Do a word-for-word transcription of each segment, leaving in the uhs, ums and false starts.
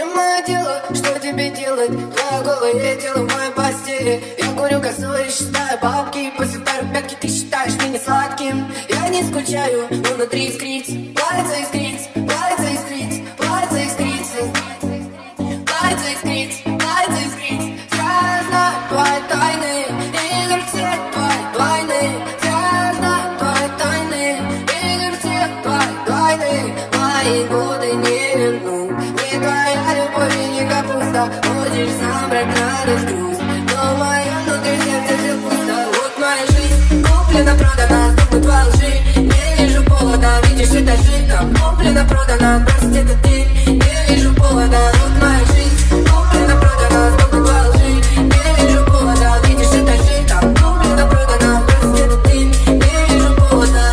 Не мое дело, что тебе делать. Твое голое тело в моей постели. Я курю косой, считаю бабки. После второй пятки ты считаешь меня сладким. Я не скучаю, но внутри искрится. Плавится искрится, плавится искрится, плавится искрится, плавится искрится, плавится искрится. Я знаю твои тайны, игры все твои двойны. Я знаю твои тайны, игры все твои двойны. Мои годы не верну. Не твоя любовь и не капуста. Хочешь забрать радость, грусть, но в моем внутри сердце все пусто. Вот моя жизнь куплена, продана, сдохнут во лжи. Не вижу повода, видишь, это жито. Куплена, продана, бросить это ты. Не вижу повода, вот моя жизнь куплена, продана, сдохнут во лжи. Не вижу повода, видишь, это жито. Куплена, продана, бросить это ты. Не вижу повода.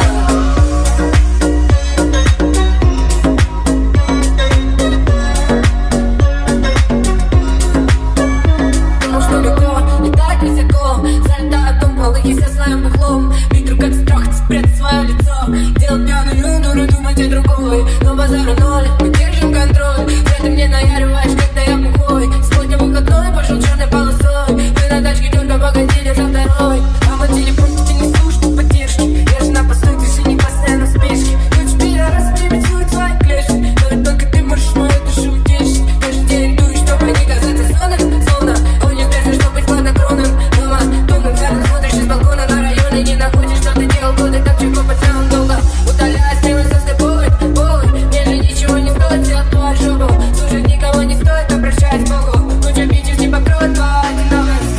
Залетаю в дом, полыхи со своим бухлом. Бить друг от страха, спрятать свое лицо. Делать пьяную дуру, думать о другой. Но базару ноль, мы держим контроль. Зря ты мне наяриваешь, когда я бухой. Сегодня выходной, пошел черной полосой. Мы на тачке дёрга погодили за второй. А мой телефон тебе не слушает поддержки. Я же на постой, ты же не постоянно в спешке. Ночь пидорас тебе целует свои клешни. Но ведь только ты можешь мою душу утешить. Каждый день дуй, чтобы не казаться сонным. Словно он не вперся, чтобы быть хладнокровным. Дома, томным взглядом смотришь из балкона на районе. Не находишь, что ты делал годы, так чего пацан долго. Удаляя стрелы со слепой, болы. Мне же ничего не стоит сделать твою ошибку. Слушать никого не стоит, обращаясь к Богу. Куча бичев не покроет твою одинокость.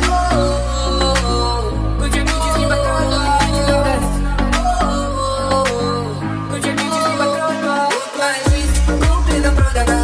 Куча бичев не покроет твою одинокость. Куча бичев не покроет твою. Вот моя жизнь куплена, продана.